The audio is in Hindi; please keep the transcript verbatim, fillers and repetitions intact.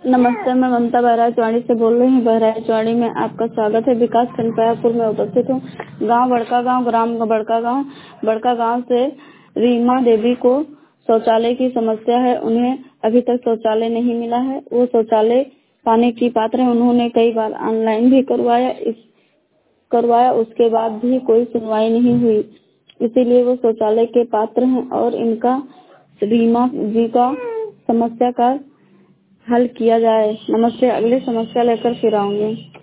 नमस्ते, मैं ममता बहराइचवाड़ी से बोल रही हूँ। बहराइचवाड़ी में आपका स्वागत है। विकास खंड पायापुर में उपस्थित हूँ। गांव बड़का गांव, ग्राम बड़का गांव। बड़का गांव से रीमा देवी को शौचालय की समस्या है। उन्हें अभी तक शौचालय नहीं मिला है। वो शौचालय पाने की पात्र है। उन्होंने कई बार ऑनलाइन भी करवाया इस करवाया उसके बाद भी कोई सुनवाई नहीं हुई, इसीलिए वो शौचालय के पात्र हैं और इनका रीमा जी का समस्या का हल किया जाए। नमस्ते, अगली समस्या लेकर फिर आऊंगी।